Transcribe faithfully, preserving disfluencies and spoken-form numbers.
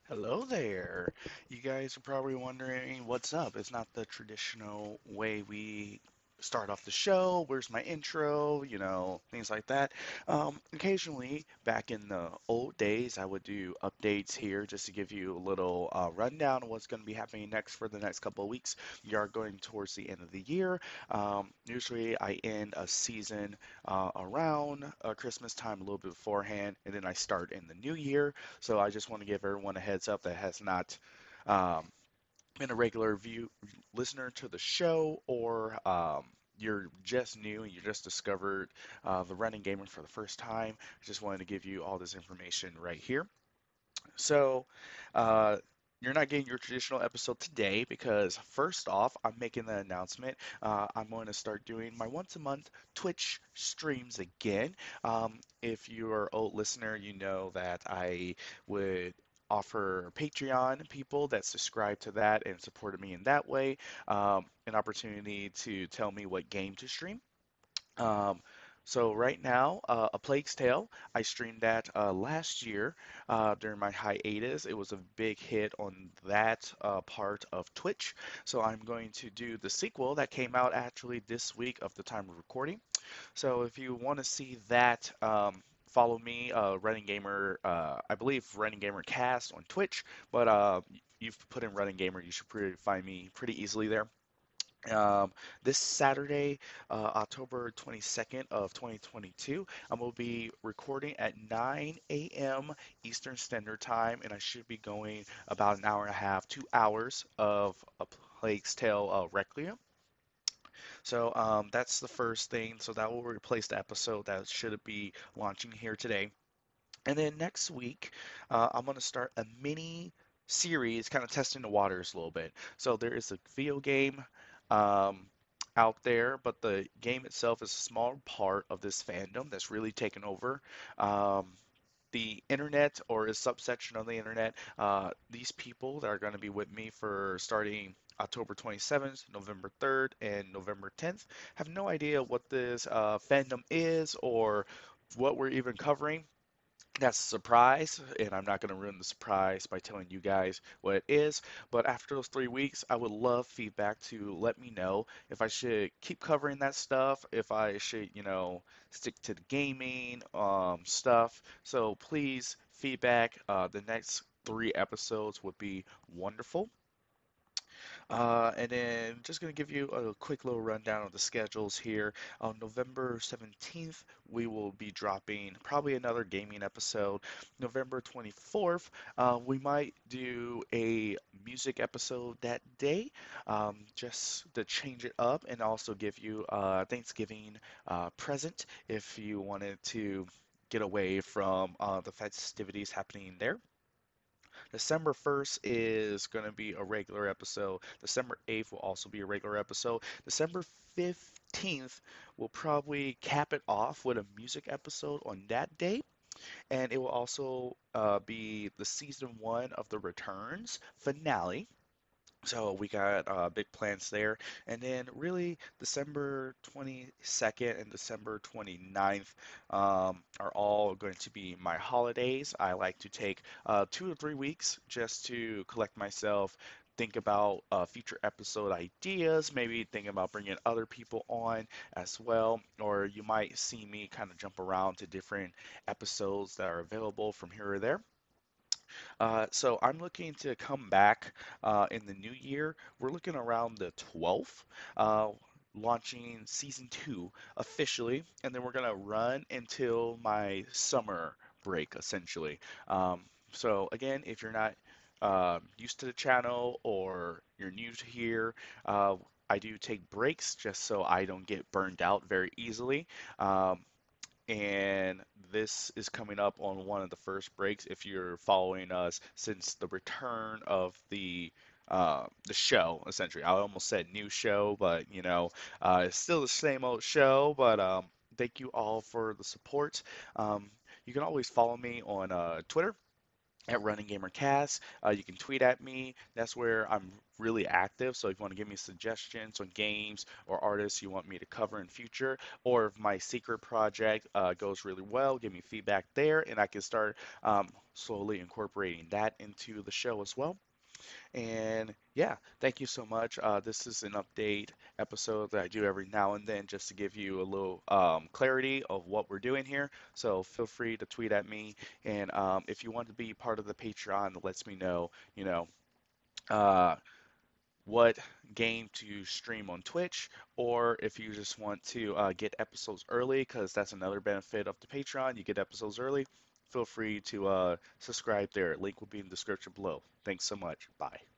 Hello there. You guys are probably wondering what's up. It's not the traditional way we start off the show. Where's my intro? You know, things like that. Um, occasionally, back in the old days, I would do updates here just to give you a little uh, rundown of what's going to be happening next for the next couple of weeks. We are going towards the end of the year. Um, usually, I end a season uh, around uh, Christmas time, a little bit beforehand, and then I start in the new year. So I just want to give everyone a heads up that has not um, been a regular view listener to the show, or um, you're just new and you just discovered uh, the running gamer for the first time. I just wanted to give you all this information right here. So, uh, you're not getting your traditional episode today because, first off, I'm making the announcement. Uh, I'm going to start doing my once a month Twitch streams again. Um, if you're an old listener, you know that I would offer Patreon people that subscribe to that and supported me in that way um, an opportunity to tell me what game to stream. Um, so right now, uh, A Plague's Tale, I streamed that uh, last year uh, during my hiatus. It was a big hit on that uh, part of Twitch. So I'm going to do the sequel that came out actually this week of the time of recording. So if you want to see that, um, follow me, uh, Running Gamer, uh, I believe Running Gamer Cast on Twitch, but uh, you've put in Running Gamer, you should pretty, find me pretty easily there. Um, this Saturday, uh, October twenty-second of twenty twenty-two, I'm going to be recording at nine a m. Eastern Standard Time, and I should be going about an hour and a half, two hours of A Plague's Tale uh, Requiem. So um, that's the first thing. So that will replace the episode that should be launching here today. And then next week, uh, I'm going to start a mini series, kind of testing the waters a little bit. So there is a video game um, out there, but the game itself is a small part of this fandom that's really taken over. Um, the internet or a subsection of the internet, uh, these people that are going to be with me for starting October twenty-seventh, November third, and November tenth have no idea what this uh, fandom is or what we're even covering. That's a surprise, and I'm not going to ruin the surprise by telling you guys what it is. But after those three weeks, I would love feedback to let me know if I should keep covering that stuff, if I should, you know, stick to the gaming um, stuff. So please, feedback. Uh, the next three episodes would be wonderful. Uh, and then just going to give you a quick little rundown of the schedules here. On November seventeenth, we will be dropping probably another gaming episode. November twenty-fourth, uh, we might do a music episode that day, um, just to change it up and also give you a Thanksgiving uh, present if you wanted to get away from uh, the festivities happening there. December first is going to be a regular episode. December eighth will also be a regular episode. December fifteenth will probably cap it off with a music episode on that day. And it will also uh, be the season one of the Returns finale. So we got uh, big plans there. And then really December twenty-second and December twenty-ninth um, are all going to be my holidays. I like to take uh, two or three weeks just to collect myself, think about uh, future episode ideas, maybe think about bringing other people on as well. Or you might see me kind of jump around to different episodes that are available from here or there. Uh, so I'm looking to come back uh, in the new year. We're looking around the twelfth, uh, launching season two officially, and then we're gonna run until my summer break, essentially. Um, so again, if you're not uh, used to the channel or you're new to here, uh, I do take breaks just so I don't get burned out very easily. Um, and this is coming up on one of the first breaks if you're following us since the return of the uh, the show. Essentially, I almost said new show, but you know, uh, it's still the same old show. But um, thank you all for the support. Um, you can always follow me on uh, Twitter at Running Gamer Cast. Uh, you can tweet at me. That's where I'm really active. So if you want to give me suggestions on games or artists you want me to cover in future, or if my secret project uh, goes really well, give me feedback there, and I can start um, slowly incorporating that into the show as well. And yeah, thank you so much. Uh, this is an update episode that I do every now and then just to give you a little um, clarity of what we're doing here. So feel free to tweet at me. And um, if you want to be part of the Patreon, that lets me know, you know, uh, what game to stream on Twitch, or if you just want to uh, get episodes early, because that's another benefit of the Patreon. You get episodes early. Feel free to uh, subscribe there. Link will be in the description below. Thanks so much. Bye.